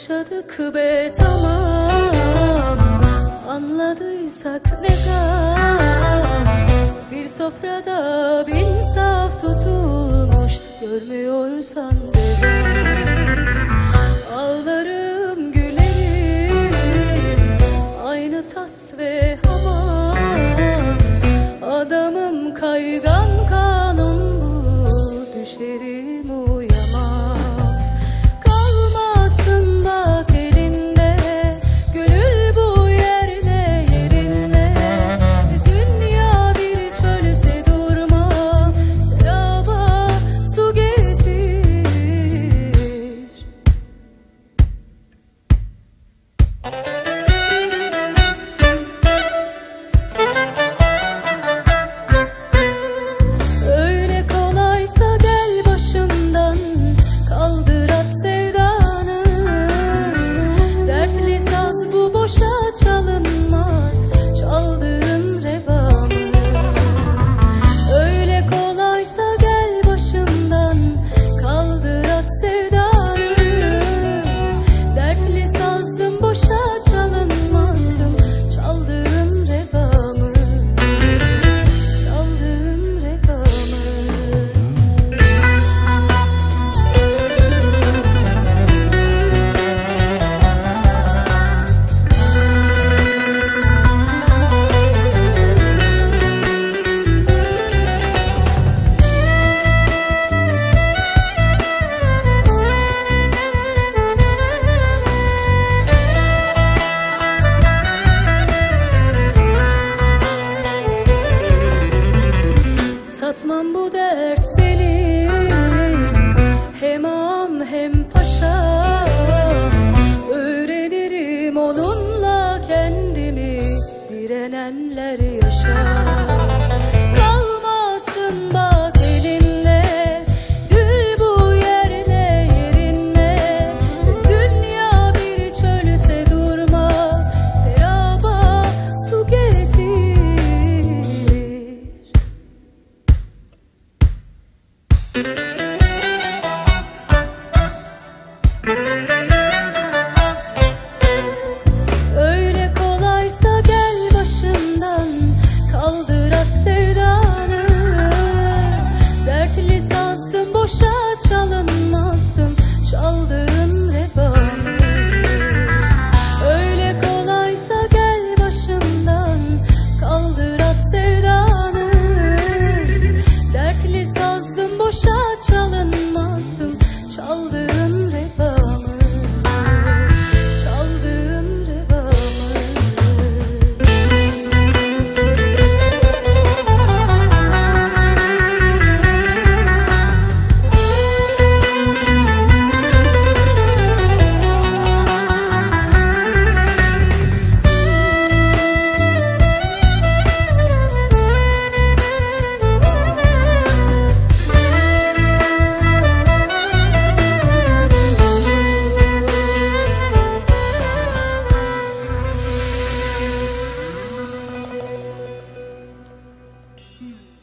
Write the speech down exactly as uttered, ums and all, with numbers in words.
Yaşadık be tamam, anladıysak ne gam. Bir sofrada bin saf tutulmuş, görmüyorsan devam. Ağlarım gülerim, aynı tas ve hamam. Adamım kaygan kanun bu, düşerim uyamam. Kalmasın bak elinde, gönül bu yerle yerinde. Dünya bir çölse durma, seraba su getir. Öyle kolaysa gel başımdan, kaldır at sevdanı. Dertli saz bu boşa çalınmaz, çaldığın revamı. Öyle kolaysa gel başımdan, kaldır at sevdanı. Dertli sazdım boşa çalınmazdım, çaldığın revamı. Çaldığın revamı. Satmam bu dert benim, hem ağam hem paşam. Öğrenirim onunla kendimi, direnenler yaşar. Kalmasın bak